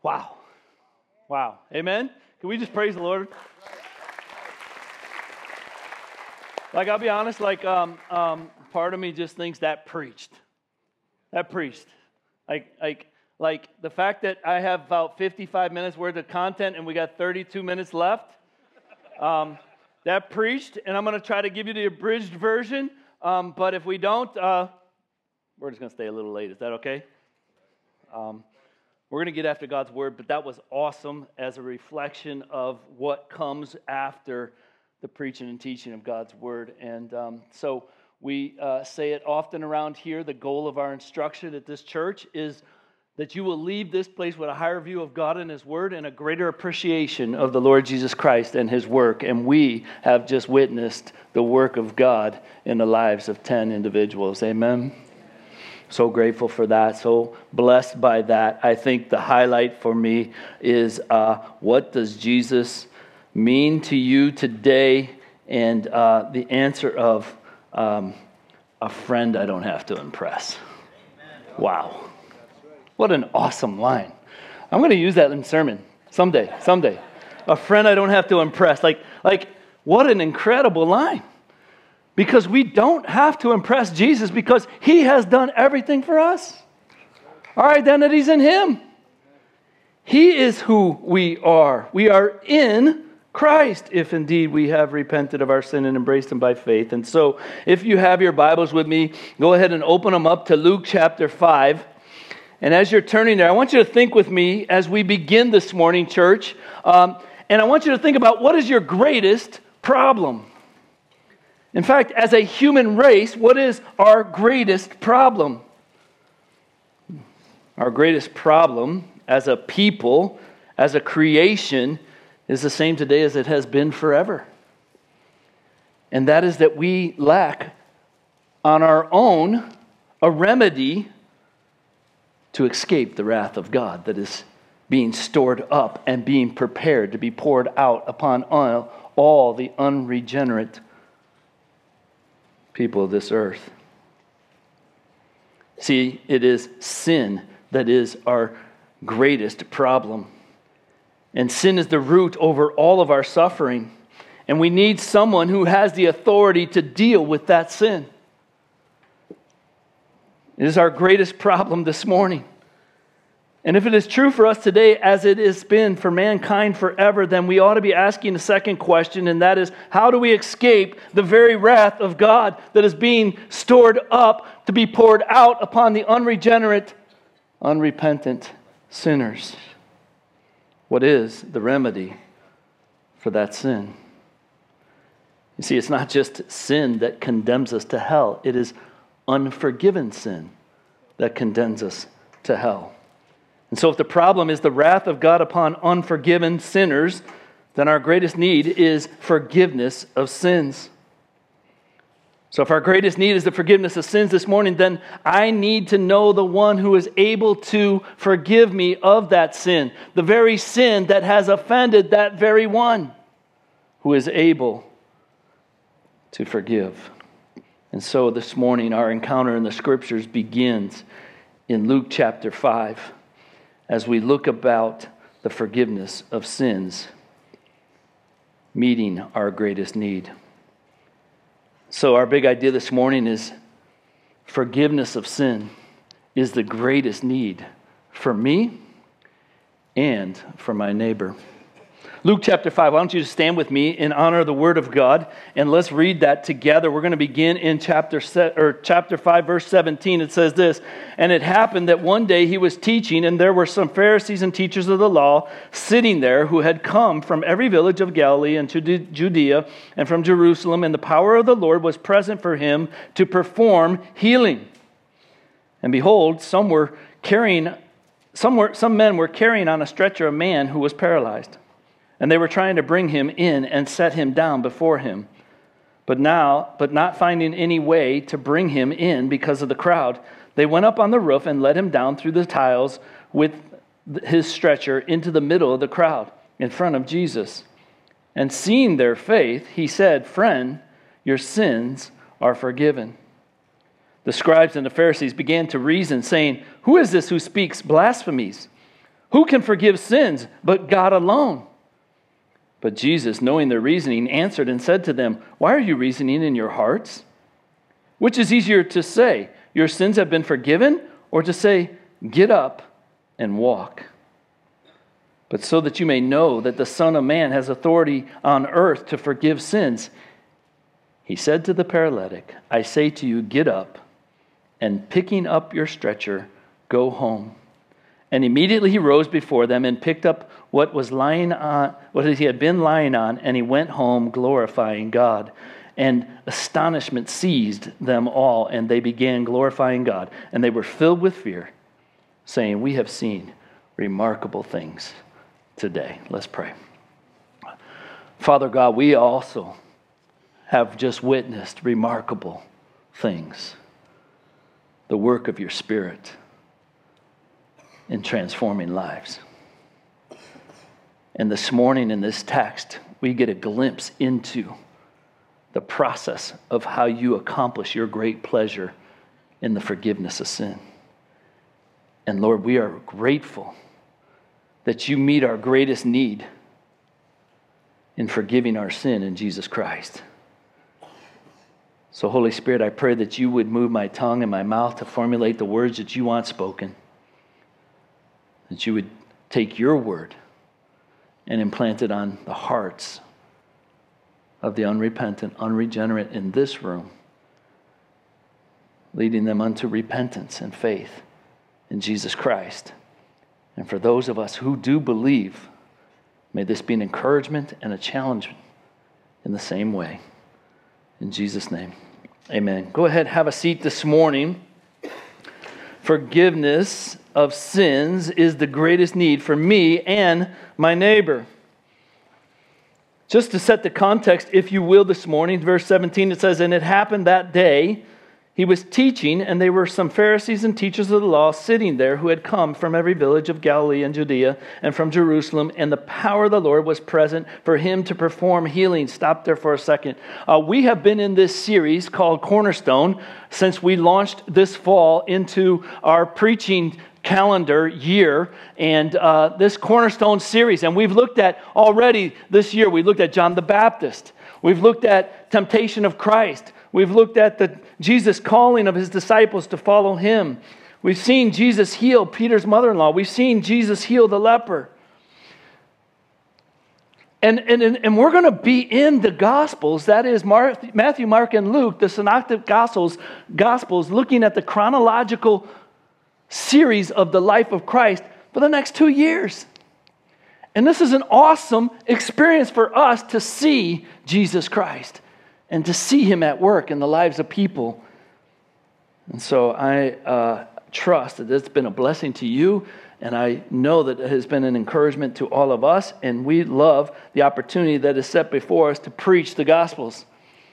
Wow. Wow. Amen? Can we just praise the Lord? Like, I'll be honest, like, part of me just thinks that preached. That preached. Like the fact that I have about 55 minutes worth of content and we got 32 minutes left, that preached, and I'm going to try to give you the abridged version, but if we don't, we're just going to stay a little late. Is that okay? We're going to get after God's Word, but that was awesome as a reflection of what comes after the preaching and teaching of God's Word. And so we say it often around here, the goal of our instruction at this church is that you will leave this place with a higher view of God and His Word and a greater appreciation of the Lord Jesus Christ and His work. And we have just witnessed the work of God in the lives of 10 individuals. Amen? So grateful for that, so blessed by that. I think the highlight for me is what does Jesus mean to you today? And the answer of a friend I don't have to impress. Wow. What an awesome line. I'm going to use that in sermon someday. A friend I don't have to impress. Like what an incredible line. Because we don't have to impress Jesus because He has done everything for us. Our identity's in Him. He is who we are. We are in Christ, if indeed we have repented of our sin and embraced Him by faith. And so, if you have your Bibles with me, go ahead and open them up to Luke chapter 5. And as you're turning there, I want you to think with me as we begin this morning, church. And I want you to think about what is your greatest problem? In fact, as a human race, what is our greatest problem? Our greatest problem as a people, as a creation, is the same today as it has been forever. And that is that we lack on our own a remedy to escape the wrath of God that is being stored up and being prepared to be poured out upon all the unregenerate people of this earth. See, it is sin that is our greatest problem. And sin is the root over all of our suffering. And we need someone who has the authority to deal with that sin. It is our greatest problem this morning. And if it is true for us today, as it has been for mankind forever, then we ought to be asking the second question, and that is, how do we escape the very wrath of God that is being stored up to be poured out upon the unregenerate, unrepentant sinners? What is the remedy for that sin? You see, it's not just sin that condemns us to hell. It is unforgiven sin that condemns us to hell. And so if the problem is the wrath of God upon unforgiven sinners, then our greatest need is forgiveness of sins. So if our greatest need is the forgiveness of sins this morning, then I need to know the one who is able to forgive me of that sin, the very sin that has offended that very one who is able to forgive. And so this morning our encounter in the Scriptures begins in Luke chapter 5. As we look about the forgiveness of sins, meeting our greatest need. So our big idea this morning is forgiveness of sin is the greatest need for me and for my neighbor. Luke chapter 5, why don't you just stand with me in honor of the Word of God, and let's read that together. We're going to begin in chapter 5, verse 17. It says this, "And it happened that one day he was teaching, and there were some Pharisees and teachers of the law sitting there who had come from every village of Galilee and to Judea and from Jerusalem, and the power of the Lord was present for him to perform healing. And behold, some men were carrying on a stretcher a man who was paralyzed. And they were trying to bring him in and set him down before him. But not finding any way to bring him in because of the crowd, they went up on the roof and let him down through the tiles with his stretcher into the middle of the crowd in front of Jesus. And seeing their faith, he said, 'Friend, your sins are forgiven.' The scribes and the Pharisees began to reason, saying, 'Who is this who speaks blasphemies? Who can forgive sins but God alone?" But Jesus, knowing their reasoning, answered and said to them, "Why are you reasoning in your hearts? Which is easier to say, 'Your sins have been forgiven,' or to say, 'Get up and walk'? But so that you may know that the Son of Man has authority on earth to forgive sins," he said to the paralytic, "I say to you, get up, and picking up your stretcher, go home." And immediately he rose before them and picked up what he had been lying on, and he went home glorifying God. And astonishment seized them all, and they began glorifying God. And they were filled with fear, saying, "We have seen remarkable things today." Let's pray. Father God, we also have just witnessed remarkable things. The work of your Spirit in transforming lives. And this morning in this text, we get a glimpse into the process of how you accomplish your great pleasure in the forgiveness of sin. And Lord, we are grateful that you meet our greatest need in forgiving our sin in Jesus Christ. So Holy Spirit, I pray that you would move my tongue and my mouth to formulate the words that you want spoken. That you would take your word and implant it on the hearts of the unrepentant, unregenerate in this room, leading them unto repentance and faith in Jesus Christ. And for those of us who do believe, may this be an encouragement and a challenge in the same way. In Jesus' name, amen. Go ahead, have a seat this morning. Forgiveness of sins is the greatest need for me and my neighbor. Just to set the context, if you will, this morning, verse 17, it says, "And it happened that day, he was teaching, and there were some Pharisees and teachers of the law sitting there who had come from every village of Galilee and Judea and from Jerusalem, and the power of the Lord was present for him to perform healing." Stop there for a second. We have been in this series called Cornerstone since we launched this fall into our preaching calendar year, and this Cornerstone series. And we've looked at already this year, we looked at John the Baptist. We've looked at temptation of Christ. We've looked at the Jesus calling of his disciples to follow him. We've seen Jesus heal Peter's mother-in-law. We've seen Jesus heal the leper. And we're going to be in the Gospels, that is Matthew, Mark, and Luke, the Synoptic Gospels, looking at the chronological series of the life of Christ for the next 2 years. And this is an awesome experience for us to see Jesus Christ and to see him at work in the lives of people. And so I trust that it's been a blessing to you, and I know that it has been an encouragement to all of us, and we love the opportunity that is set before us to preach the Gospels.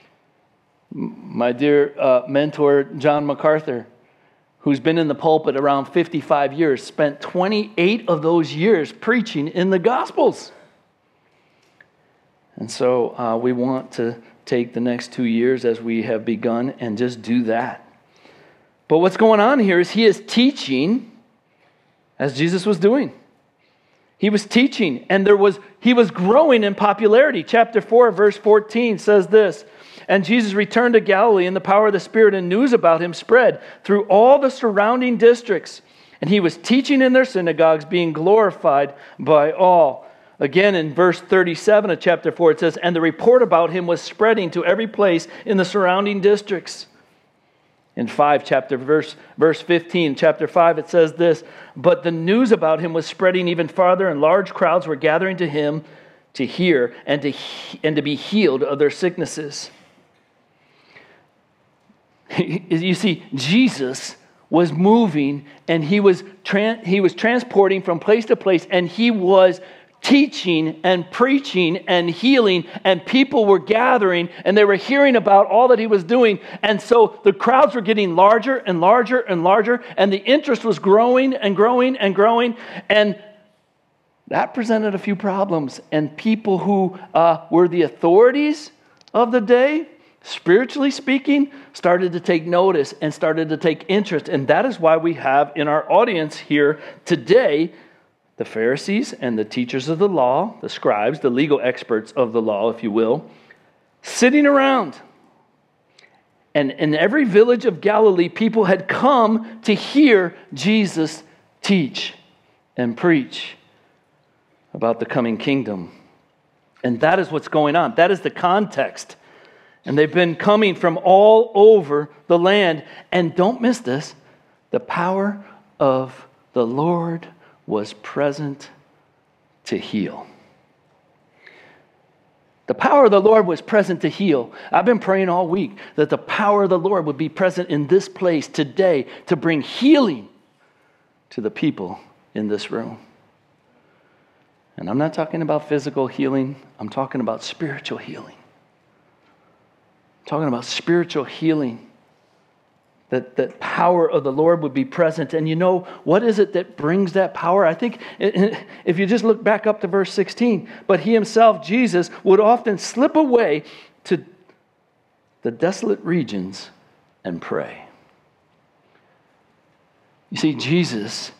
My dear mentor, John MacArthur, who's been in the pulpit around 55 years, spent 28 of those years preaching in the Gospels. And so we want to take the next 2 years as we have begun and just do that. But what's going on here is he is teaching as Jesus was doing. He was teaching, and he was growing in popularity. Chapter 4, verse 14 says this, "And Jesus returned to Galilee in the power of the Spirit, and news about him spread through all the surrounding districts. And he was teaching in their synagogues, being glorified by all." Again, in verse 37 of chapter 4, it says, "And the report about him was spreading to every place in the surrounding districts." In verse 15, chapter 5, it says this, "But the news about him was spreading even farther, and large crowds were gathering to him to hear and to be healed of their sicknesses." You see, Jesus was moving, and he was transporting from place to place, and he was teaching and preaching and healing, and people were gathering, and they were hearing about all that he was doing. And so the crowds were getting larger and larger and larger, and the interest was growing and growing and growing, and that presented a few problems. And people who were the authorities of the day, spiritually speaking, started to take notice and started to take interest. And that is why we have in our audience here today the Pharisees and the teachers of the law, the scribes, the legal experts of the law, if you will, sitting around. And in every village of Galilee, people had come to hear Jesus teach and preach about the coming kingdom. And that is what's going on. That is the context. And they've been coming from all over the land. And don't miss this, the power of the Lord was present to heal. The power of the Lord was present to heal. I've been praying all week that the power of the Lord would be present in this place today to bring healing to the people in this room. And I'm not talking about physical healing. I'm talking about spiritual healing. I'm talking about spiritual healing. That power of the Lord would be present. And you know, what is it that brings that power? I think if you just look back up to verse 16, but he himself, Jesus, would often slip away to the desolate regions and pray. You see, Jesus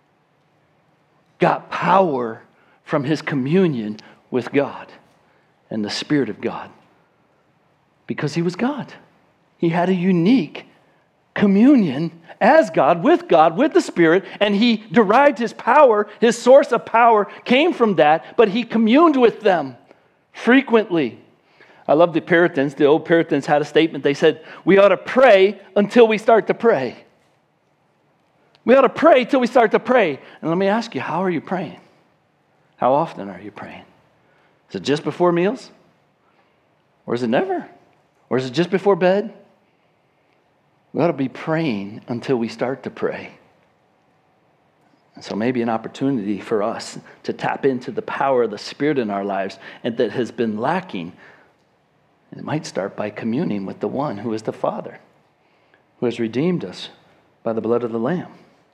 got power from his communion with God and the Spirit of God because he was God. He had a unique communion as God, with the Spirit, and he derived his power, his source of power came from that, but he communed with them frequently. I love the Puritans. The old Puritans had a statement. They said, we ought to pray until we start to pray. We ought to pray till we start to pray. And let me ask you, how are you praying? How often are you praying? Is it just before meals? Or is it never? Or is it just before bed? We ought to be praying until we start to pray. And so maybe an opportunity for us to tap into the power of the Spirit in our lives and that has been lacking. And it might start by communing with the one who is the Father, who has redeemed us by the blood of the Lamb.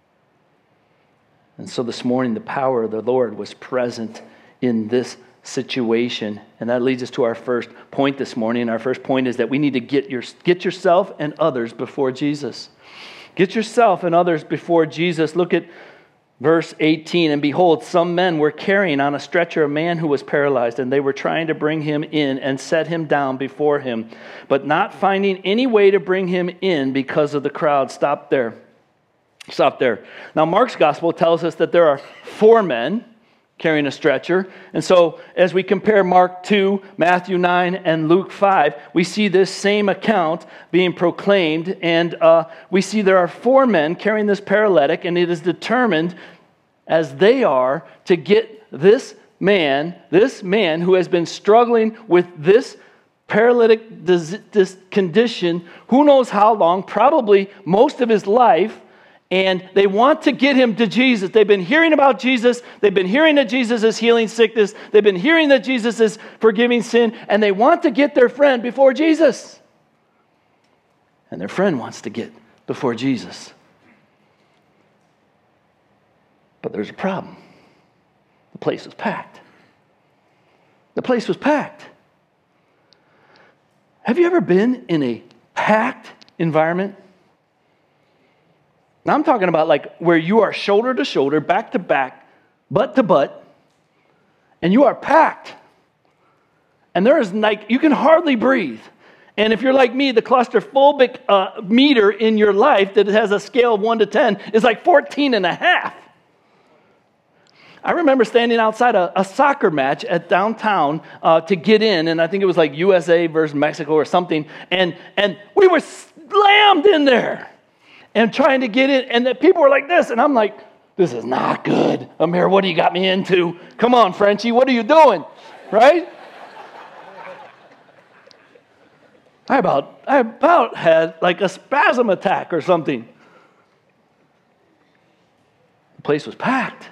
And so this morning, the power of the Lord was present in this situation. And that leads us to our first point this morning. Our first point is that we need to get yourself and others before Jesus. Get yourself and others before Jesus. Look at verse 18. And behold, some men were carrying on a stretcher a man who was paralyzed, and they were trying to bring him in and set him down before him, but not finding any way to bring him in because of the crowd. Stop there. Now, Mark's gospel tells us that there are 4 men carrying a stretcher. And so as we compare Mark 2, Matthew 9, and Luke 5, we see this same account being proclaimed. And we see there are 4 men carrying this paralytic, and it is determined as they are to get this man who has been struggling with this paralytic this condition, who knows how long, probably most of his life. And they want to get him to Jesus. They've been hearing about Jesus. They've been hearing that Jesus is healing sickness. They've been hearing that Jesus is forgiving sin. And they want to get their friend before Jesus. And their friend wants to get before Jesus. But there's a problem. The place was packed. The place was packed. Have you ever been in a packed environment? Now I'm talking about like where you are shoulder to shoulder, back to back, butt to butt, and you are packed. And there is like, you can hardly breathe. And if you're like me, the claustrophobic meter in your life that has a scale of 1 to 10 is like 14 and a half. I remember standing outside a soccer match at downtown to get in, and I think it was like USA versus Mexico or something, and we were slammed in there. And trying to get in, and the people were like this, and I'm like, this is not good. Amir, what do you got me into? Come on, Frenchie, what are you doing? Right? I about had like a spasm attack or something. The place was packed.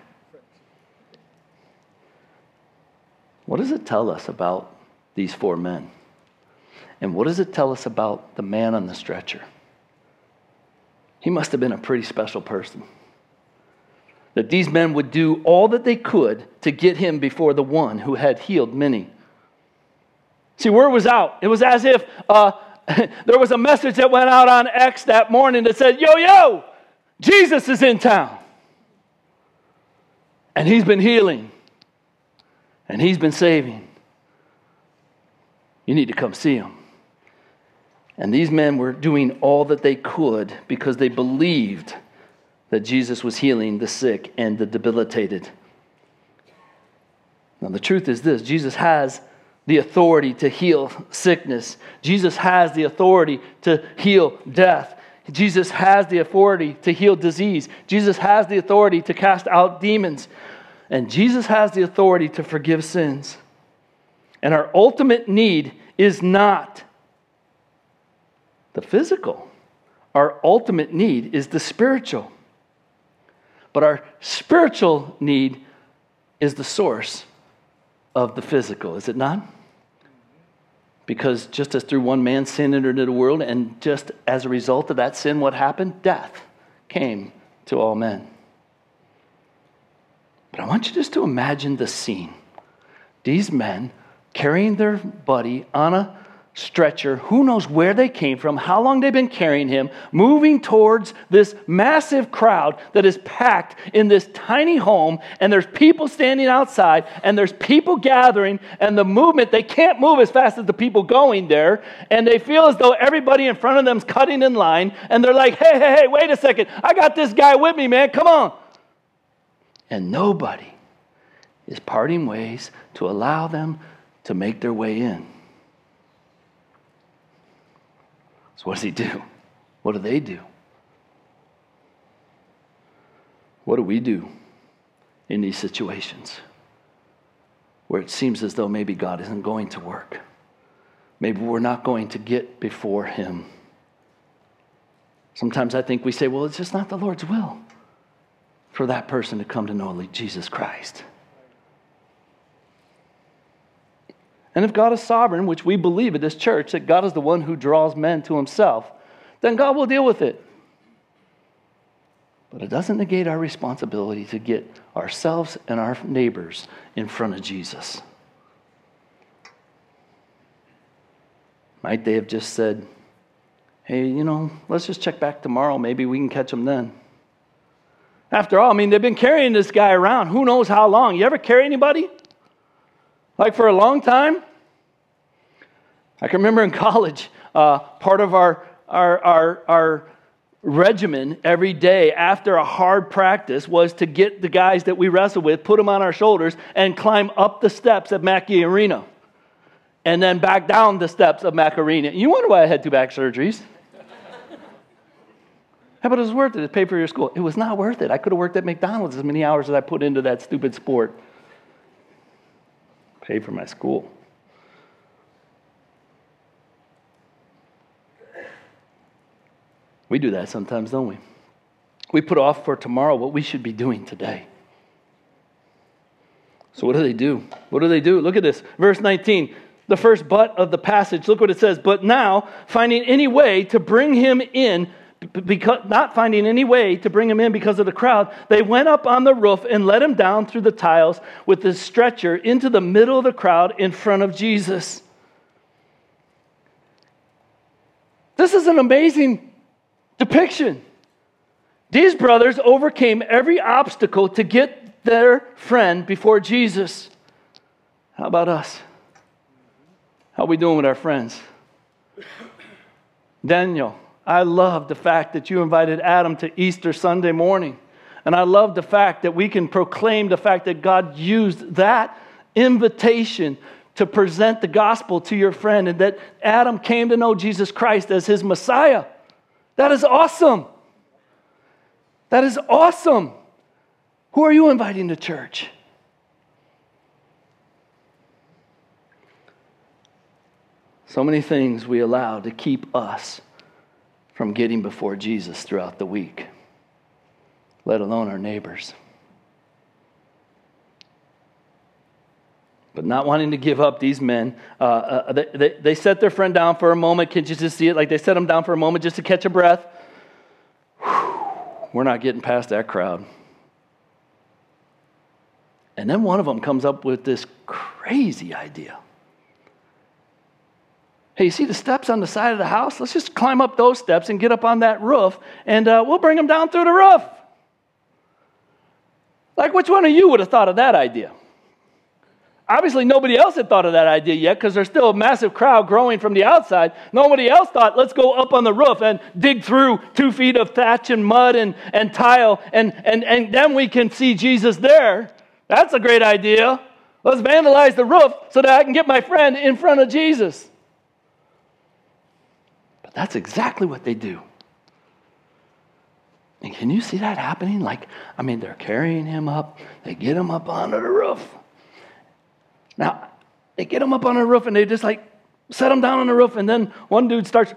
What does it tell us about these 4 men? And what does it tell us about the man on the stretcher? He must have been a pretty special person. That these men would do all that they could to get him before the one who had healed many. See, word was out. It was as if there was a message that went out on X that morning that said, yo, Jesus is in town. And he's been healing. And he's been saving. You need to come see him. And these men were doing all that they could because they believed that Jesus was healing the sick and the debilitated. Now, the truth is this: Jesus has the authority to heal sickness. Jesus has the authority to heal death. Jesus has the authority to heal disease. Jesus has the authority to cast out demons. And Jesus has the authority to forgive sins. And our ultimate need is not the physical. Our ultimate need is the spiritual. But our spiritual need is the source of the physical, is it not? Because just as through one man sin entered into the world, and just as a result of that sin, what happened? Death came to all men. But I want you just to imagine the scene. These men carrying their buddy on a stretcher, who knows where they came from, how long they've been carrying him, moving towards this massive crowd that is packed in this tiny home, and there's people standing outside, and there's people gathering, and the movement, they can't move as fast as the people going there, and they feel as though everybody in front of them's cutting in line, and they're like, hey, wait a second, I got this guy with me, man, come on. And nobody is parting ways to allow them to make their way in. So what does he do? What do they do? What do we do in these situations where it seems as though maybe God isn't going to work? Maybe we're not going to get before him. Sometimes I think we say, well, it's just not the Lord's will for that person to come to know Jesus Christ. And if God is sovereign, which we believe at this church, that God is the one who draws men to himself, then God will deal with it. But it doesn't negate our responsibility to get ourselves and our neighbors in front of Jesus. Might they have just said, hey, let's just check back tomorrow. Maybe we can catch them then. After all, they've been carrying this guy around. Who knows how long? You ever carry anybody? Like for a long time? I can remember in college, part of our regimen every day after a hard practice was to get the guys that we wrestled with, put them on our shoulders, and climb up the steps at Mackey Arena. And then back down the steps of Mackey Arena. You wonder why I had 2 back surgeries. How about it was worth it to pay for your school? It was not worth it. I could have worked at McDonald's as many hours as I put into that stupid sport. Pay for my school. We do that sometimes, don't we? We put off for tomorrow what we should be doing today. So what do they do? What do they do? Look at this. Verse 19, the first but of the passage. Look what it says. But now, finding any way to bring him in, not finding any way to bring him in because of the crowd, they went up on the roof and let him down through the tiles with his stretcher into the middle of the crowd in front of Jesus. This is an amazing depiction. These brothers overcame every obstacle to get their friend before Jesus. How about us? How are we doing with our friends? Daniel, I love the fact that you invited Adam to Easter Sunday morning. And I love the fact that we can proclaim the fact that God used that invitation to present the gospel to your friend, and that Adam came to know Jesus Christ as his Messiah. That is awesome. That is awesome. Who are you inviting to church? So many things we allow to keep us from getting before Jesus throughout the week, let alone our neighbors. But not wanting to give up, these men, they set their friend down for a moment. Can't you just see it? Like they set him down for a moment just to catch a breath. Whew, we're not getting past that crowd. And then one of them comes up with this crazy idea. Hey, you see the steps on the side of the house? Let's just climb up those steps and get up on that roof, and we'll bring them down through the roof. Like, which one of you would have thought of that idea? Obviously, nobody else had thought of that idea yet because there's still a massive crowd growing from the outside. Nobody else thought, let's go up on the roof and dig through 2 feet of thatch and mud and tile, and then we can see Jesus there. That's a great idea. Let's vandalize the roof so that I can get my friend in front of Jesus. But that's exactly what they do. And can you see that happening? They're carrying him up. They get him up onto the roof. Now, they get him up on the roof and they just set him down on the roof, and then one dude starts,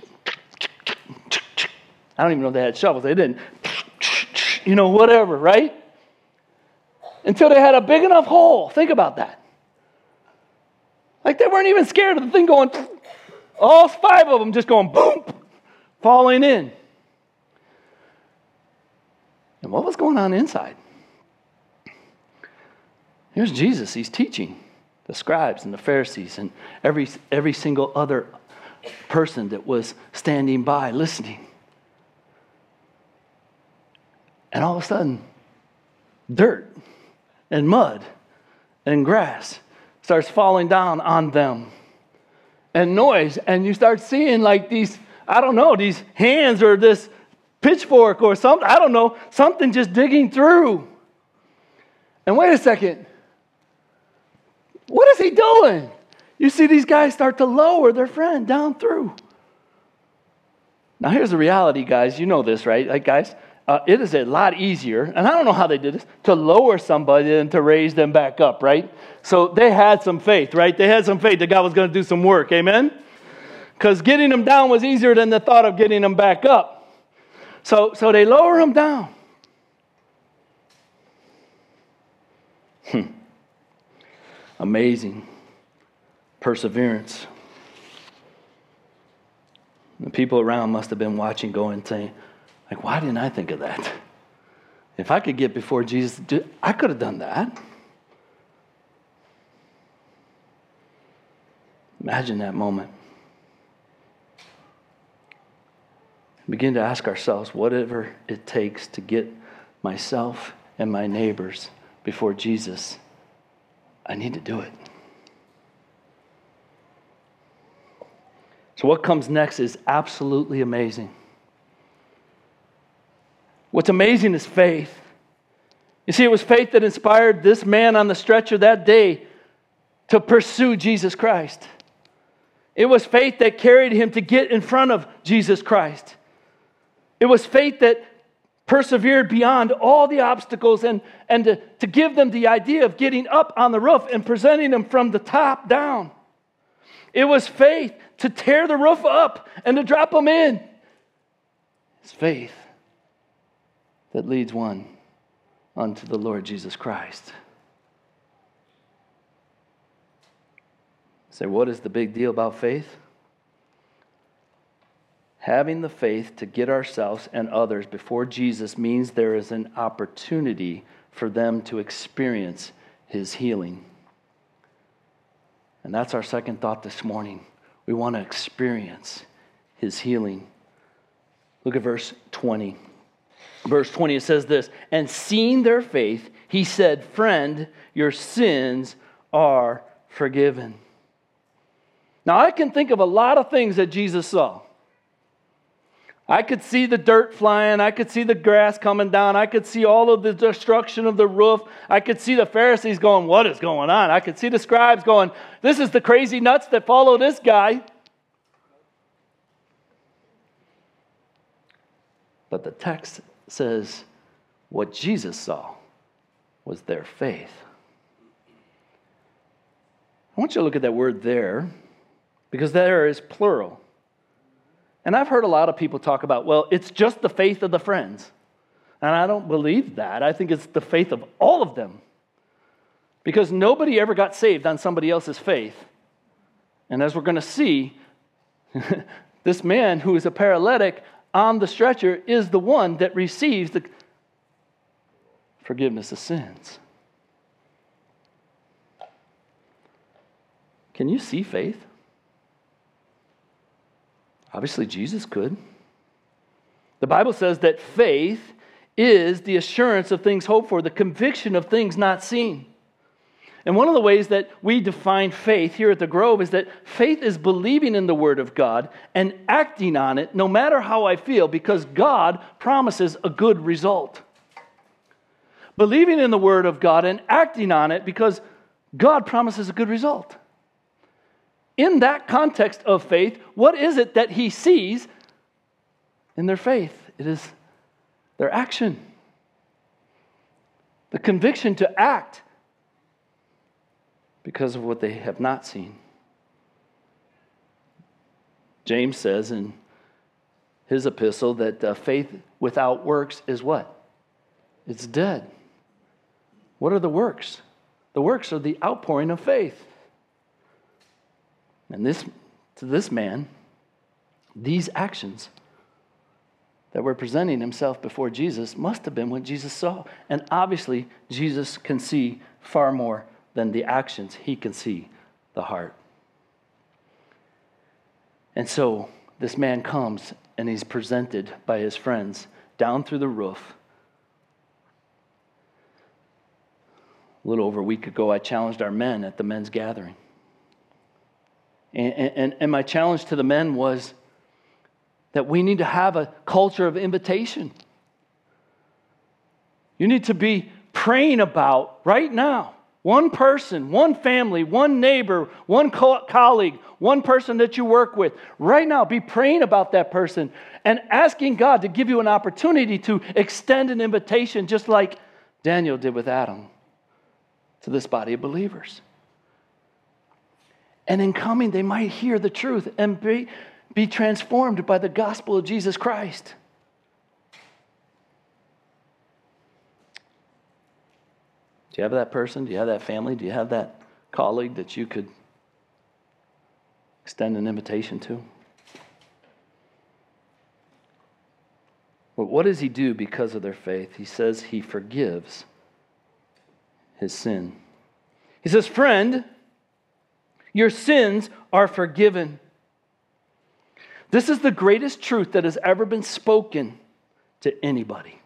I don't even know if they had shovels. They didn't, whatever, right? Until they had a big enough hole. Think about that. They weren't even scared of the thing going, all 5 of them just going boom, falling in. And what was going on inside? Here's Jesus. He's teaching the scribes and the Pharisees and every single other person that was standing by listening. And all of a sudden, dirt and mud and grass starts falling down on them. And noise. And you start seeing these hands or this pitchfork or something, I don't know, something just digging through. And wait a second. What is he doing? You see these guys start to lower their friend down through. Now here's the reality, guys. You know this, right? It is a lot easier, and I don't know how they did this, to lower somebody than to raise them back up, right? So they had some faith, right? They had some faith that God was going to do some work, amen? Because getting them down was easier than the thought of getting them back up. So they lower them down. Amazing perseverance. The people around must have been watching, going, saying, why didn't I think of that? If I could get before Jesus, I could have done that. Imagine that moment. Begin to ask ourselves, whatever it takes to get myself and my neighbors before Jesus, I need to do it. So what comes next is absolutely amazing. What's amazing is faith. You see, it was faith that inspired this man on the stretcher that day to pursue Jesus Christ. It was faith that carried him to get in front of Jesus Christ. It was faith that persevered beyond all the obstacles and to give them the idea of getting up on the roof and presenting them from the top down. It was faith to tear the roof up and to drop them in. It's faith that leads one unto the Lord Jesus Christ. Say, what is the big deal about faith? Having the faith to get ourselves and others before Jesus means there is an opportunity for them to experience his healing. And that's our second thought this morning. We want to experience his healing. Look at verse 20. Verse 20, it says this, and seeing their faith, he said, friend, your sins are forgiven. Now, I can think of a lot of things that Jesus saw. I could see the dirt flying. I could see the grass coming down. I could see all of the destruction of the roof. I could see the Pharisees going, what is going on? I could see the scribes going, this is the crazy nuts that follow this guy. But the text says what Jesus saw was their faith. I want you to look at that word there, because there is plural. And I've heard a lot of people talk about, well, it's just the faith of the friends. And I don't believe that. I think it's the faith of all of them. Because nobody ever got saved on somebody else's faith. And as we're going to see, this man who is a paralytic on the stretcher is the one that receives the forgiveness of sins. Can you see faith? Obviously, Jesus could. The Bible says that faith is the assurance of things hoped for, the conviction of things not seen. And one of the ways that we define faith here at the Grove is that faith is believing in the Word of God and acting on it no matter how I feel, because God promises a good result. Believing in the Word of God and acting on it because God promises a good result. In that context of faith, what is it that He sees in their faith? It is their action. The conviction to act because of what they have not seen. James says in his epistle that faith without works is what? It's dead. What are the works? The works are the outpouring of faith. And to this man, these actions that were presenting himself before Jesus must have been what Jesus saw. And obviously, Jesus can see far more than the actions. He can see the heart. And so this man comes and he's presented by his friends down through the roof. A little over a week ago, I challenged our men at the men's gathering. And my challenge to the men was that we need to have a culture of invitation. You need to be praying about right now, one person, one family, one neighbor, one colleague, one person that you work with. Right now, be praying about that person and asking God to give you an opportunity to extend an invitation just like Daniel did with Adam to this body of believers. And in coming, they might hear the truth and be transformed by the gospel of Jesus Christ. Do you have that person? Do you have that family? Do you have that colleague that you could extend an invitation to? Well, what does he do because of their faith? He says he forgives his sin. He says, friend, your sins are forgiven. This is the greatest truth that has ever been spoken to anybody.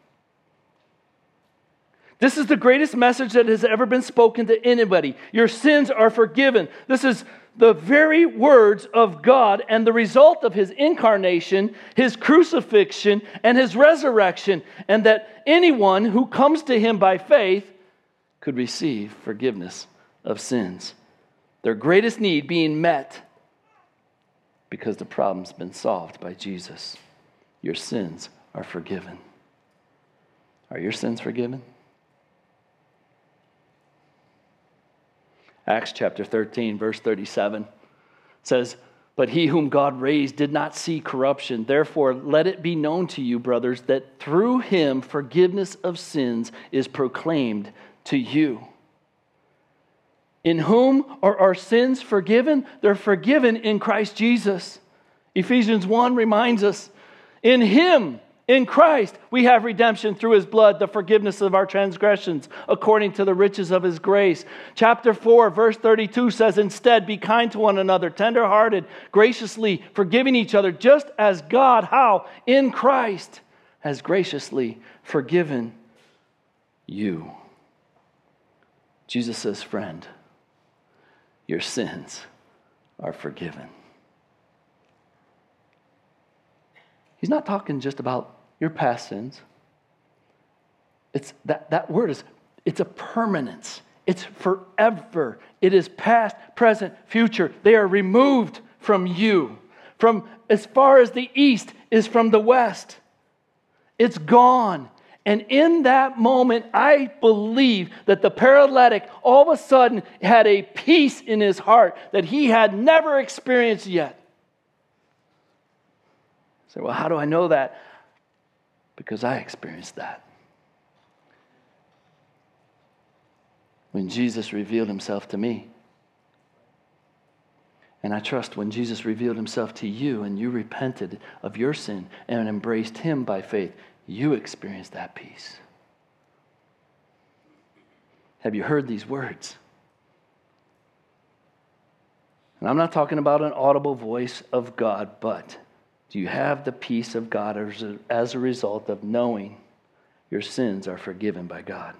This is the greatest message that has ever been spoken to anybody. Your sins are forgiven. This is the very words of God and the result of His incarnation, His crucifixion, and His resurrection, and that anyone who comes to Him by faith could receive forgiveness of sins. Their greatest need being met because the problem's been solved by Jesus. Your sins are forgiven. Are your sins forgiven? Acts chapter 13, verse 37 says, but he whom God raised did not see corruption. Therefore, let it be known to you, brothers, that through him forgiveness of sins is proclaimed to you. In whom are our sins forgiven? They're forgiven in Christ Jesus. Ephesians 1 reminds us, in Him, in Christ, we have redemption through His blood, the forgiveness of our transgressions, according to the riches of His grace. Chapter 4, verse 32 says, instead, be kind to one another, tender-hearted, graciously forgiving each other, just as God, how? In Christ, has graciously forgiven you. Jesus says, friend, your sins are forgiven. He's not talking just about your past sins. It's that word is, it's a permanence. It's forever. It is past, present, future. They are removed from you. From as far as the east is from the west. It's gone. And in that moment, I believe that the paralytic all of a sudden had a peace in his heart that he had never experienced yet. So, well, how do I know that? Because I experienced that. When Jesus revealed Himself to me. And I trust when Jesus revealed Himself to you and you repented of your sin and embraced Him by faith, you experienced that peace. Have you heard these words? And I'm not talking about an audible voice of God, but do you have the peace of God as a result of knowing your sins are forgiven by God.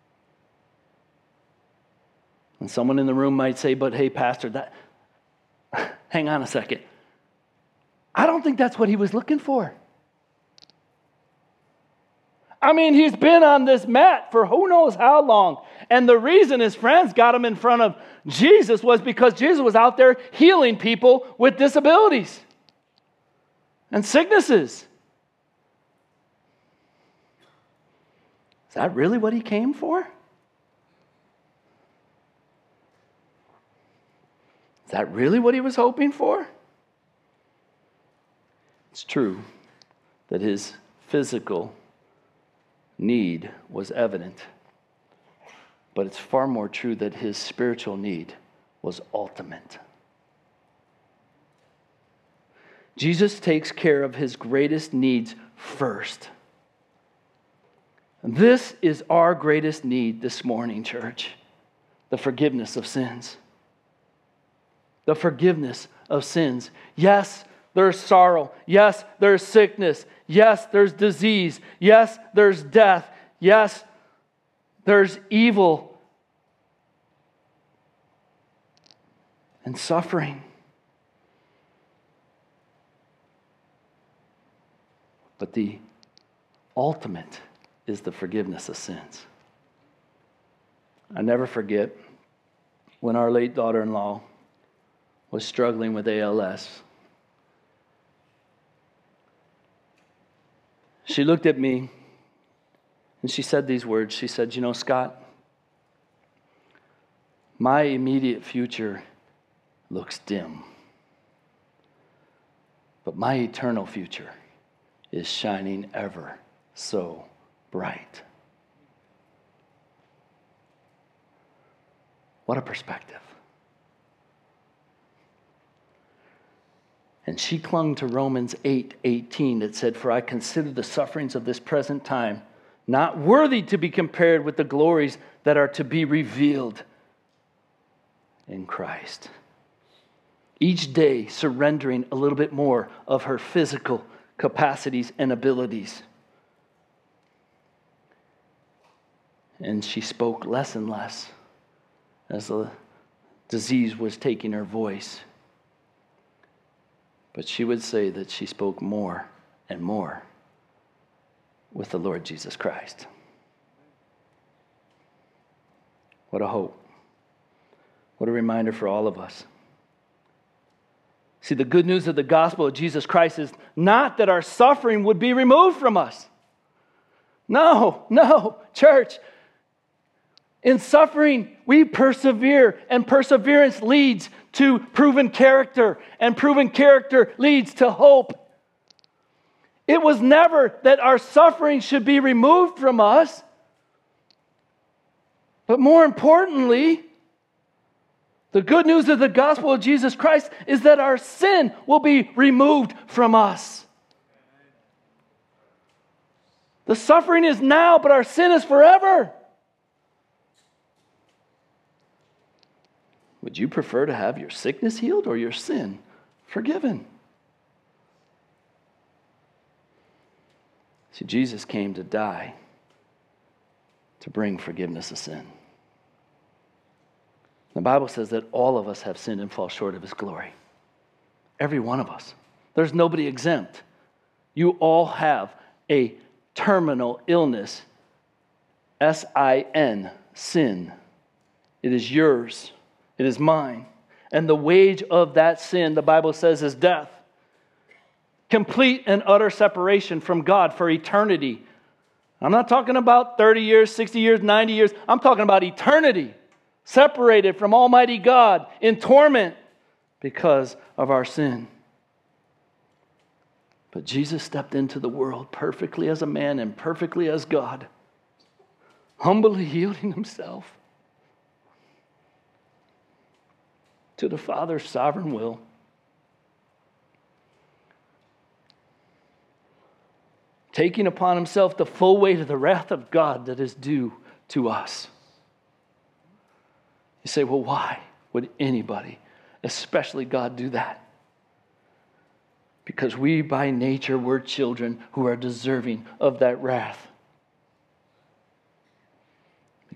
And someone in the room might say, but hey, Pastor, hang on a second. I don't think that's what he was looking for. I mean, he's been on this mat for who knows how long. And the reason his friends got him in front of Jesus was because Jesus was out there healing people with disabilities and sicknesses. Is that really what he came for? Is that really what he was hoping for? It's true that his physical need was evident, but it's far more true that his spiritual need was ultimate. Jesus takes care of his greatest needs first. And this is our greatest need this morning, church. The forgiveness of sins. The forgiveness of sins. Yes, there's sorrow. Yes, there's sickness. Yes, there's disease. Yes, there's death. Yes, there's evil and suffering. But the ultimate is the forgiveness of sins. I never forget when our late daughter-in-law was struggling with ALS. She looked at me and she said these words. She said, Scott, my immediate future looks dim, but my eternal future is shining ever so bright. What a perspective. And she clung to Romans 8:18 that said, "For I consider the sufferings of this present time not worthy to be compared with the glories that are to be revealed in Christ." Each day surrendering a little bit more of her physical capacities and abilities. And she spoke less and less as the disease was taking her voice. But she would say that she spoke more and more with the Lord Jesus Christ. What a hope. What a reminder for all of us. See, the good news of the gospel of Jesus Christ is not that our suffering would be removed from us. No, church. In suffering, we persevere, and perseverance leads to proven character, and proven character leads to hope. It was never that our suffering should be removed from us, but more importantly, the good news of the gospel of Jesus Christ is that our sin will be removed from us. The suffering is now, but our sin is forever. Would you prefer to have your sickness healed or your sin forgiven? See, Jesus came to die to bring forgiveness of sin. The Bible says that all of us have sinned and fall short of His glory. Every one of us. There's nobody exempt. You all have a terminal illness. S-I-N, sin. It is yours. It is mine. And the wage of that sin, the Bible says, is death. Complete and utter separation from God for eternity. I'm not talking about 30 years, 60 years, 90 years. I'm talking about eternity. Separated from Almighty God in torment because of our sin. But Jesus stepped into the world perfectly as a man and perfectly as God. Humbly yielding Himself to the Father's sovereign will. Taking upon Himself the full weight of the wrath of God that is due to us. You say, well, why would anybody, especially God, do that? Because we by nature were children who are deserving of that wrath.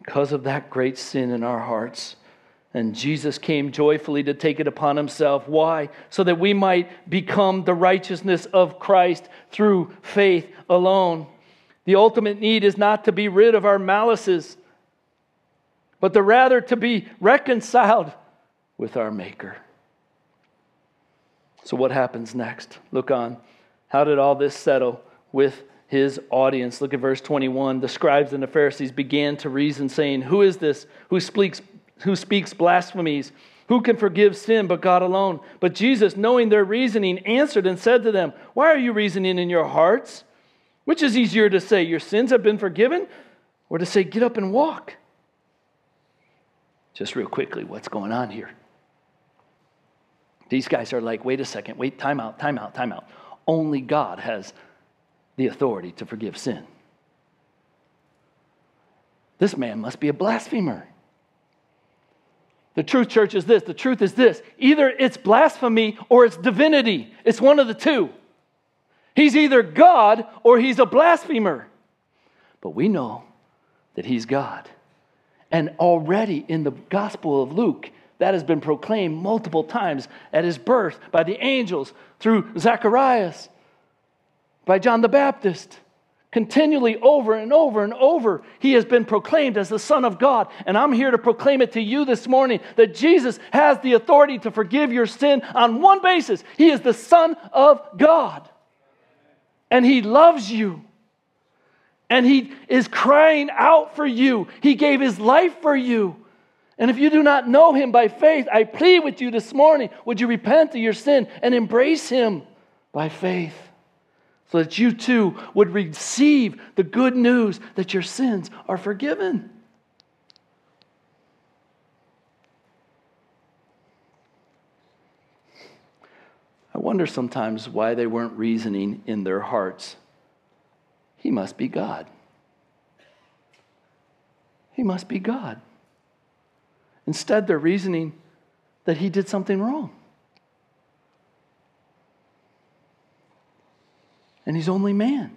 because of that great sin in our hearts. And Jesus came joyfully to take it upon himself. Why? So that we might become the righteousness of Christ through faith alone. The ultimate need is not to be rid of our malices, but rather to be reconciled with our Maker. So what happens next? Look on. How did all this settle with his audience? Look at verse 21. The scribes and the Pharisees began to reason, saying, "Who is this who speaks blasphemies? Who can forgive sin but God alone?" But Jesus, knowing their reasoning, answered and said to them, "Why are you reasoning in your hearts? Which is easier to say, 'Your sins have been forgiven,' or to say, 'Get up and walk'?" Just real quickly, what's going on here? These guys are like, wait a second, time out. Only God has the authority to forgive sin. This man must be a blasphemer. The truth, church, is this. The truth is this. Either it's blasphemy or it's divinity. It's one of the two. He's either God or he's a blasphemer. But we know that he's God. And already in the Gospel of Luke, that has been proclaimed multiple times at his birth by the angels, through Zacharias, by John the Baptist. Continually over and over and over, he has been proclaimed as the Son of God. And I'm here to proclaim it to you this morning that Jesus has the authority to forgive your sin on one basis. He is the Son of God. And he loves you. And he is crying out for you. He gave his life for you. And if you do not know him by faith, I plead with you this morning, would you repent of your sin and embrace him by faith, so that you too would receive the good news that your sins are forgiven. I wonder sometimes why they weren't reasoning in their hearts. He must be God. He must be God. Instead, they're reasoning that he did something wrong. And he's only man.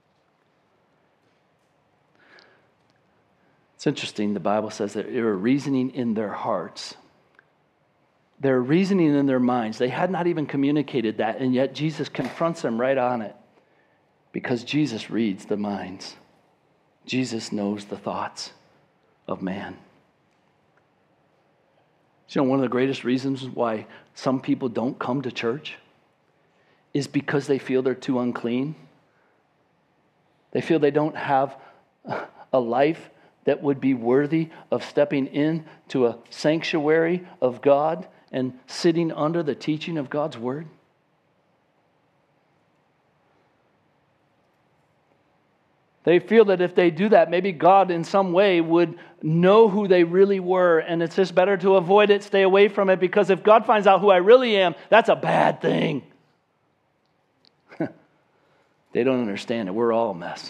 It's interesting, the Bible says that they were reasoning in their hearts. They're reasoning in their minds. They had not even communicated that, and yet Jesus confronts them right on it. Because Jesus reads the minds. Jesus knows the thoughts of man. You know, one of the greatest reasons why some people don't come to church is because they feel they're too unclean. They feel they don't have a life that would be worthy of stepping into a sanctuary of God and sitting under the teaching of God's word. They feel that if they do that, maybe God in some way would know who they really were, and it's just better to avoid it, stay away from it, because if God finds out who I really am, that's a bad thing. They don't understand it. We're all a mess.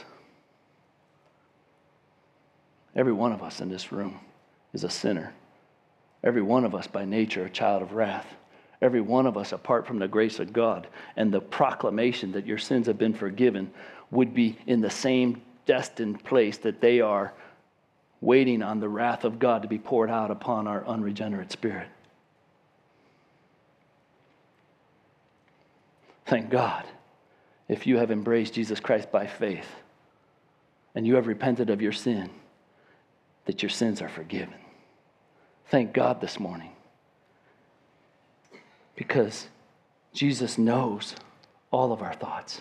Every one of us in this room is a sinner. Every one of us by nature a child of wrath. Every one of us apart from the grace of God and the proclamation that your sins have been forgiven would be in the same destined place that they are, waiting on the wrath of God to be poured out upon our unregenerate spirit. Thank God, if you have embraced Jesus Christ by faith and you have repented of your sin, that your sins are forgiven. Thank God this morning, because Jesus knows all of our thoughts.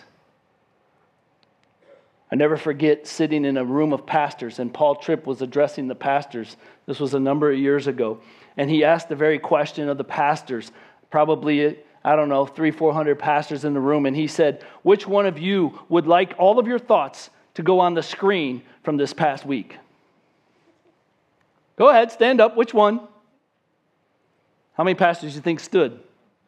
I never forget sitting in a room of pastors, and Paul Tripp was addressing the pastors. This was a number of years ago. And he asked the very question of the pastors, probably, 300-400 pastors in the room. And he said, which one of you would like all of your thoughts to go on the screen from this past week? Go ahead, stand up. Which one? How many pastors do you think stood?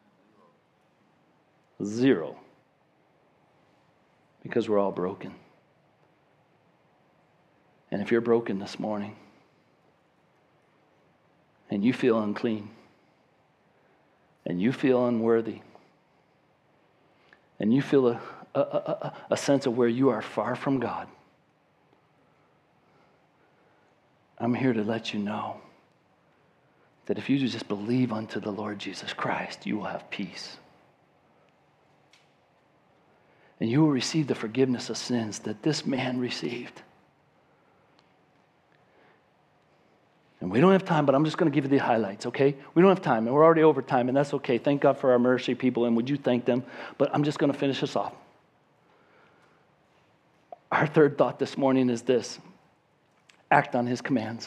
0. Because we're all broken. And if you're broken this morning and you feel unclean and you feel unworthy and you feel a sense of where you are far from God, I'm here to let you know that if you just believe unto the Lord Jesus Christ, you will have peace. And you will receive the forgiveness of sins that this man received. And we don't have time, but I'm just going to give you the highlights, okay? We don't have time, and we're already over time, and that's okay. Thank God for our mercy people, and would you thank them? But I'm just going to finish this off. Our third thought this morning is this: act on his commands.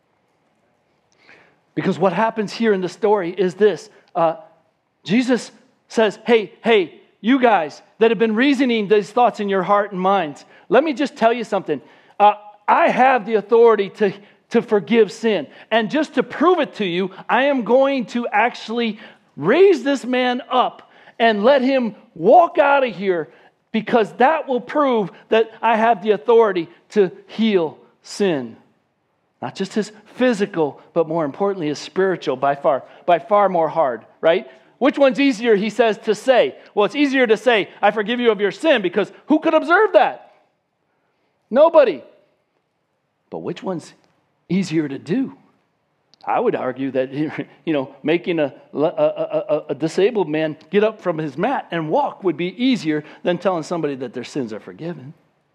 Because what happens here in the story is this. Jesus says, hey, you guys that have been reasoning these thoughts in your heart and minds, let me just tell you something. I have the authority to forgive sin. And just to prove it to you, I am going to actually raise this man up and let him walk out of here, because that will prove that I have the authority to heal sin. Not just his physical, but more importantly, his spiritual, by far more hard, right? Which one's easier, he says, to say? Well, it's easier to say, I forgive you of your sin, because who could observe that? Nobody. But which one's easier to do? I would argue that, making a disabled man get up from his mat and walk would be easier than telling somebody that their sins are forgiven.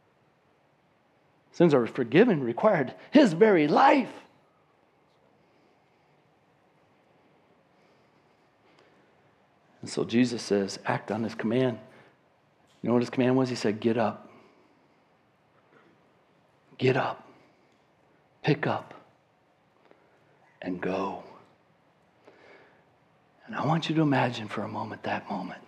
Sins are forgiven required his very life. And so Jesus says, act on his command. You know what his command was? He said, get up. Get up. Pick up. And go. And I want you to imagine for a moment that moment.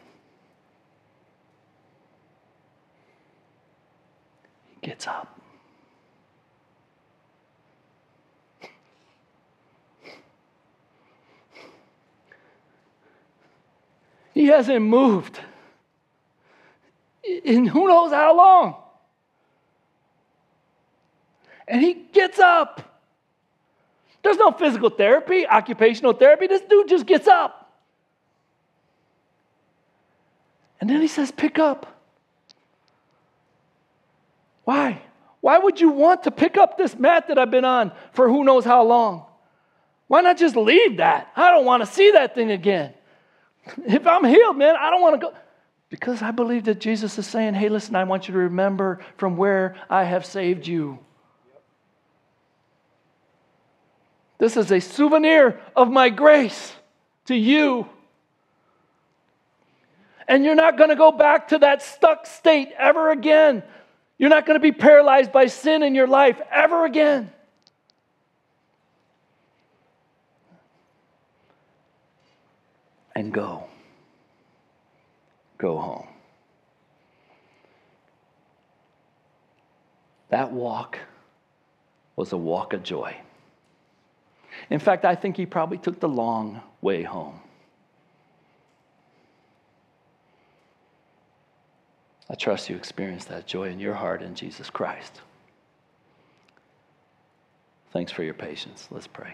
He gets up. He hasn't moved in who knows how long. And he gets up. There's no physical therapy, occupational therapy. This dude just gets up. And then he says, pick up. Why? Why would you want to pick up this mat that I've been on for who knows how long? Why not just leave that? I don't want to see that thing again. If I'm healed, man, I don't want to go. Because I believe that Jesus is saying, hey, listen, I want you to remember from where I have saved you. This is a souvenir of my grace to you. And you're not going to go back to that stuck state ever again. You're not going to be paralyzed by sin in your life ever again. And go. Go home. That walk was a walk of joy. In fact, I think he probably took the long way home. I trust you experienced that joy in your heart in Jesus Christ. Thanks for your patience. Let's pray.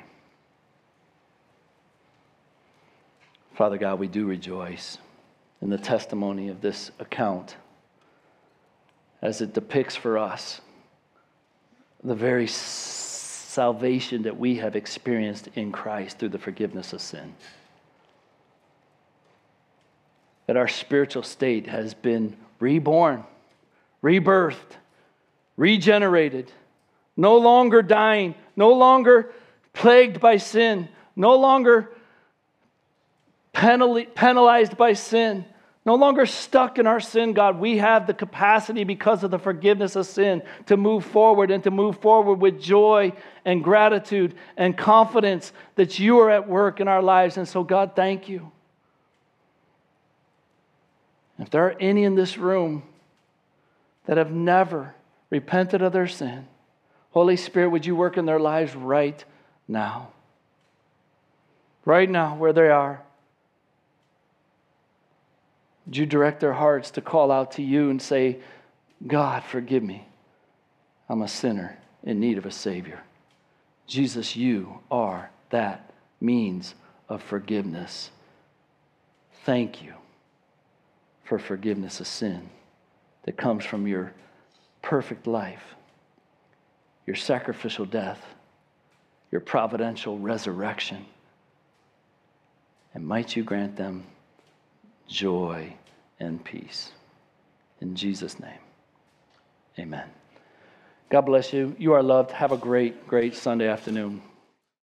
Father God, we do rejoice in the testimony of this account as it depicts for us the very salvation that we have experienced in Christ through the forgiveness of sin. That our spiritual state has been reborn, rebirthed, regenerated, no longer dying, no longer plagued by sin, no longer penalized by sin, no longer stuck in our sin, God. We have the capacity because of the forgiveness of sin to move forward and to move forward with joy and gratitude and confidence that you are at work in our lives. And so, God, thank you. If there are any in this room that have never repented of their sin, Holy Spirit, would you work in their lives right now? Right now, where they are. Would you direct their hearts to call out to you and say, God, forgive me. I'm a sinner in need of a Savior. Jesus, you are that means of forgiveness. Thank you for forgiveness of sin that comes from your perfect life, your sacrificial death, your providential resurrection. And might you grant them joy and peace. In Jesus' name, amen. God bless you. You are loved. Have a great, great Sunday afternoon.